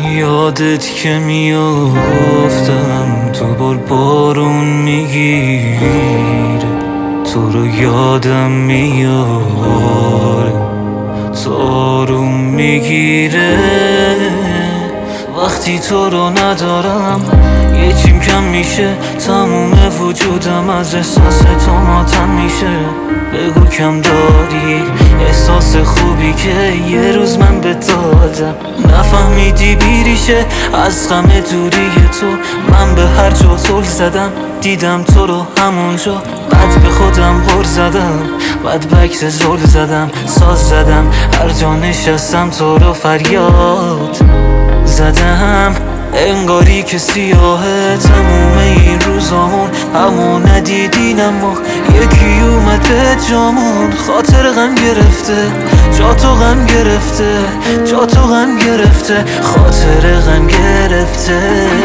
یادت که میافتم تو بارون میگیره، تو رو یادم میاره، تو آروم میگیره. وقتی تو رو ندارم یه چیم کم میشه، تموم وجودم از احساس تو ماتم میشه. بگو کم داری احساس خوبی که یه روز من به دادم، نفهمیدی بیریشه از غم دوری تو. من به هر جا زل زدم دیدم تو رو همونجا، بعد به خودم غر زدم، بعد بکس زل زدم، ساز زدم، هر جا نشستم تو رو فریاد زدم. انگاری که سیاهه تموم این روزامون، همون ندیدین اما یکی اومد به جامون. خاطر غم گرفته جا تو، غم گرفته جا تو، غم گرفته، خاطر غم گرفته.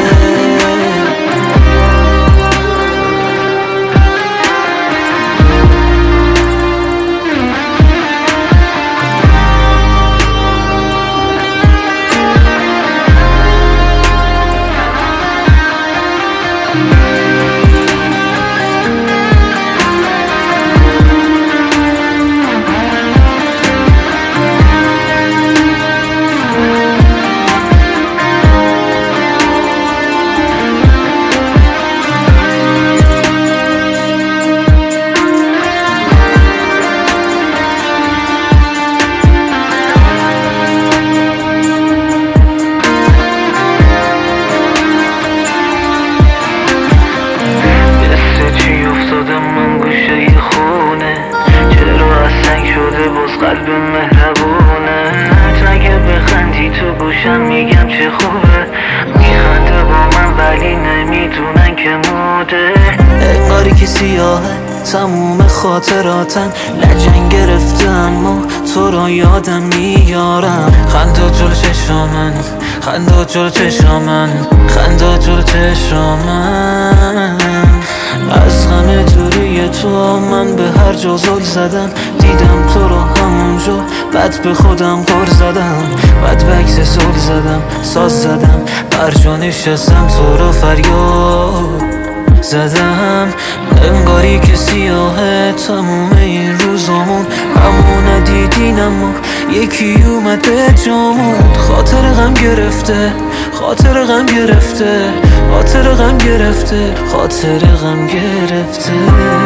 قلب مهربونه اگه بخندی تو گوشم میگم چه خوبه، میخنده با من ولی نمیدونن که موده. انگاری که سیاهه تموم خاطراتن، لجن گرفته اما تو رو یادم میارم. خنده جلو چشامن، خنده جلو چشامن، خنده جلو چشامن. از غم دوری تو من به هر جا زل زدم، دیدم تو رو همونجا، بعد به خودم غر زدم، بعد بکس زل زدم، ساز زدم، هر جا نشستم تو رو فریاد زدم. انگاری که سیاهه تموم این روزامون، همون ندیدین اما یکی اومد به جامون. خاطر غم گرفته خاطر غم گرفته، خاطر غم گرفته، خاطر غم گرفته.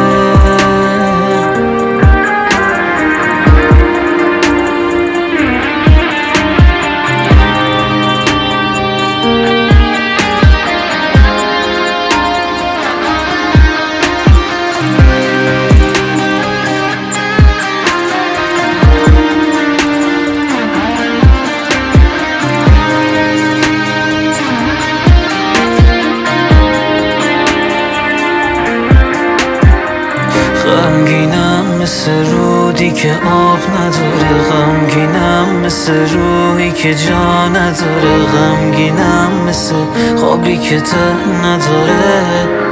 غمگینم مثل رودی که آب نداره، غمگینم مثل روحی که جا نداره، غمگینم مثل خوابی که ته نداره.